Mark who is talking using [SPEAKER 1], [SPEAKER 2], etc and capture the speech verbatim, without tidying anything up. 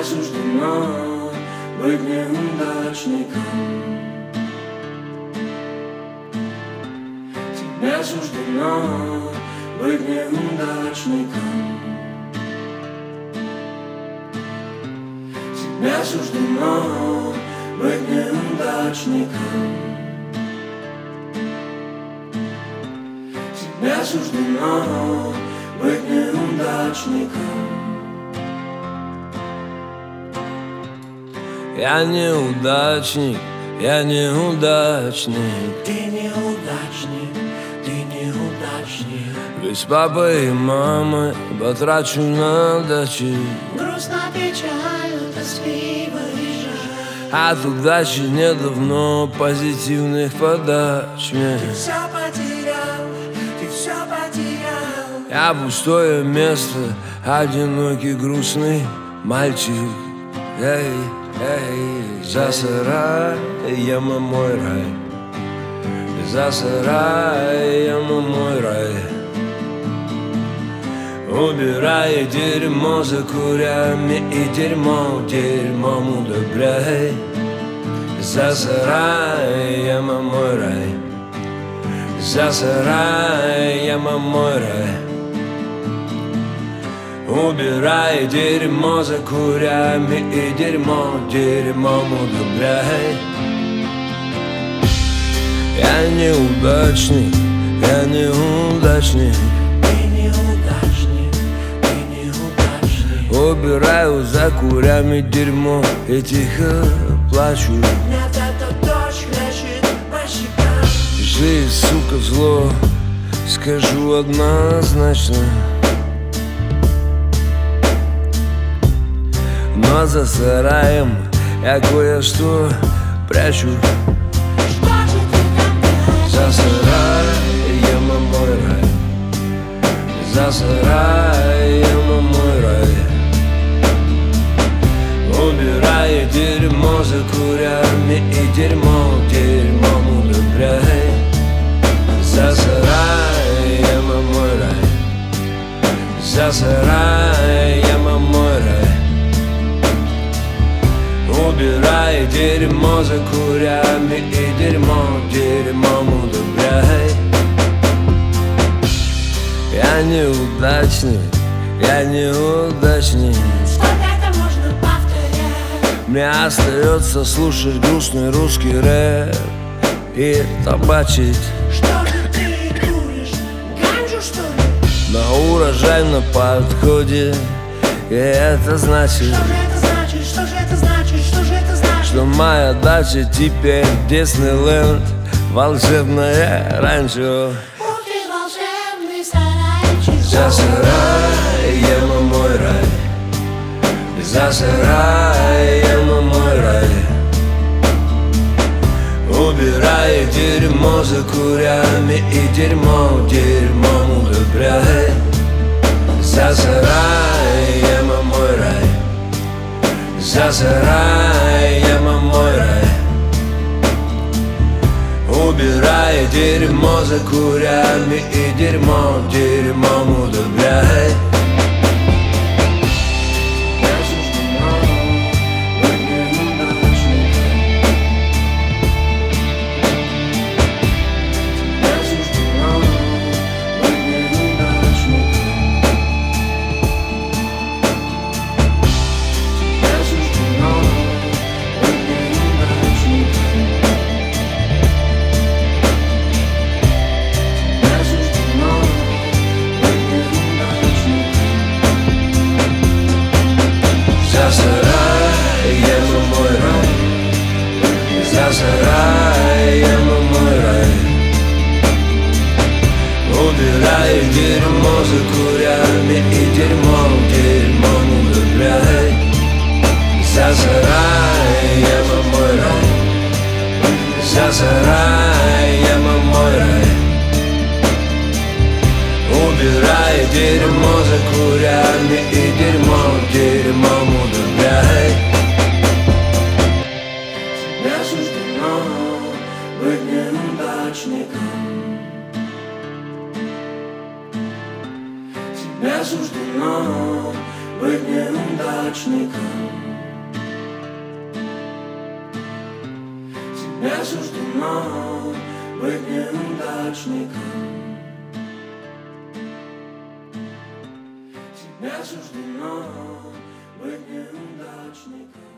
[SPEAKER 1] суждено быть неудачником. Тебе суждено быть неудачником. Тебе суждено быть неудачником. Тебе суждено быть неудачником.
[SPEAKER 2] Я неудачник, я неудачник.
[SPEAKER 1] Ты неудачник, ты неудачник.
[SPEAKER 2] Ведь с папой и мамой потрачу на дачи.
[SPEAKER 1] Грустно, печально, тоскливо и жаль.
[SPEAKER 2] От удачи недавно позитивных подач мне.
[SPEAKER 1] Ты все потерял, ты все потерял.
[SPEAKER 2] Я пустое место, одинокий, грустный мальчик. Эй, эй, за сараем мой рай. За сараем мой рай. Убирай дерьмо за курями и дерьмо дерьмом удобряй. За сараем мой рай. За сараем мой рай. Убирай дерьмо за курями и дерьмо дерьмом удобряй. Я неудачник, я неудачник.
[SPEAKER 1] Ты неудачник, ты неудачник.
[SPEAKER 2] Убираю за курями дерьмо и тихо плачу.
[SPEAKER 1] Нет, это дождь хлещет по щекам.
[SPEAKER 2] Жизнь, сука, зло, скажу однозначно. Но за сараем я кое-что прячу.
[SPEAKER 1] Что же ты там прячешь?
[SPEAKER 2] За сараем мой рай. За сараем мой рай. Убирай дерьмо за курями и дерьмо дерьмом удобряй. За сараем мой рай. За сараем мой рай. Убирай дерьмо за курями и дерьмо дерьмом удобряй. Я неудачник, я неудачник.
[SPEAKER 1] Сколько это можно повторять?
[SPEAKER 2] Мне остается слушать грустный русский рэп и табачить.
[SPEAKER 1] Что же ты куришь? Ганджу, что ли?
[SPEAKER 2] На урожай на подходе. И это значит,
[SPEAKER 1] Что же это значит? Что же это значит? Что же это значит?
[SPEAKER 2] что моя дача теперь Диснейленд, волшебное ранчо.
[SPEAKER 1] Ух ты, волшебный сарайчик.
[SPEAKER 2] За сараем мой рай. За сараем мой рай. Убирай дерьмо за курями и дерьмо дерьмом удобряй. За сараем мой рай. За сараем мой рай. Убирай дерьмо за курями и дерьмо дерьмом удобряй.
[SPEAKER 1] Я суждено быть неудачником. Я суждено быть неудачником. Я суждено быть неудачником. Я суждено быть неудачником.
[SPEAKER 2] За сараем мой рай. За сараем мой рай. Убирай дерьмо за курями и дерьмо дерьмом удобряй. За сараем мой рай. За сараем мой рай. Убирай дерьмо за курями и дерьмо дерьмом удобряй.
[SPEAKER 1] Тебе суждено быть неудачником. Тебе суждено быть неудачником.
[SPEAKER 2] Тебе суждено быть неудачником. Тебе суждено быть неудачником.